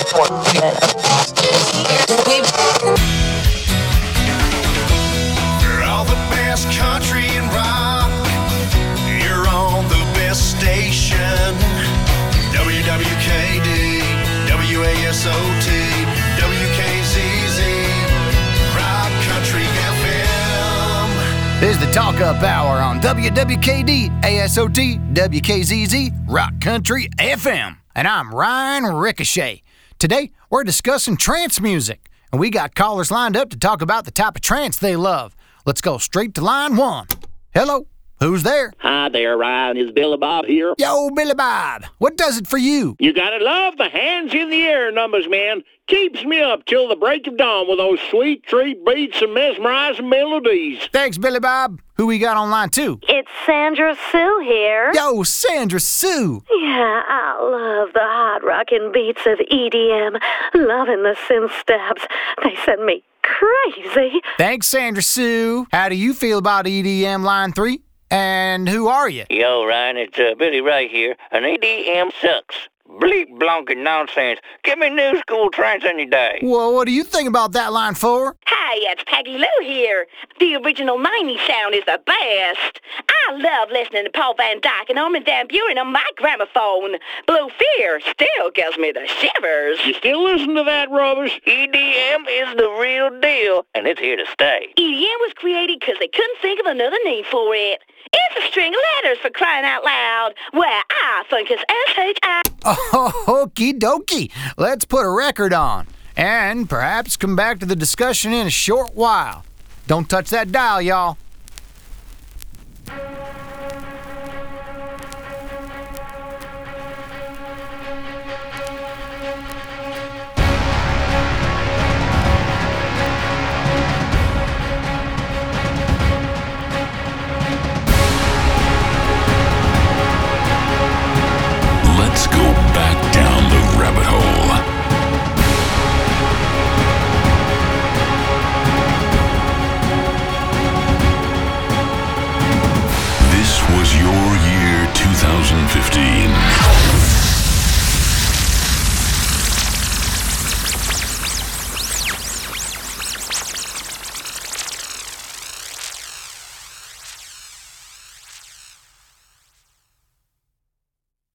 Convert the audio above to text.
all the best country and rock. You're on the best station. WWKD, WASOT, WKZZ, Rock Country FM. This is the Talk Up Hour on WWKD, ASOT, WKZZ, Rock Country FM. And I'm Ryan Ricochet. Today, we're discussing trance music, and we got callers lined up to talk about the type of trance they love. Let's go straight to line one. Hello, who's there? Hi there, Ryan. It's Billy Bob here. Yo, Billy Bob, what does it for you? You gotta love the hands in the air numbers, man. Keeps me up till the break of dawn with those sweet treat beats and mesmerizing melodies. Thanks, Billy Bob. Who we got on line two? It's Sandra Sue here. Yo, Sandra Sue. Yeah, I love the hard rockin' beats of EDM. Loving the synth steps. They send me crazy. Thanks, Sandra Sue. How do you feel about EDM line three? And who are you? Yo, Ryan, it's Billy Ray here, and EDM sucks. Bleep blonking nonsense. Give me new school trance any day. Well, what do you think about that line four? Hi, it's Peggy Lou here. The original 90s sound is the best. I love listening to Paul Van Dyke and Armin van Buren on my gramophone. Blue Fear still gives me the shivers. You still listen to that, Robbers? EDM is the real deal, and it's here to stay. EDM was created because they couldn't think of another name for it. It's a string of letters for crying out loud, where I think it's S-H-I. Oh, okie dokie. Let's put a record on, and perhaps come back to the discussion in a short while. Don't touch that dial, y'all.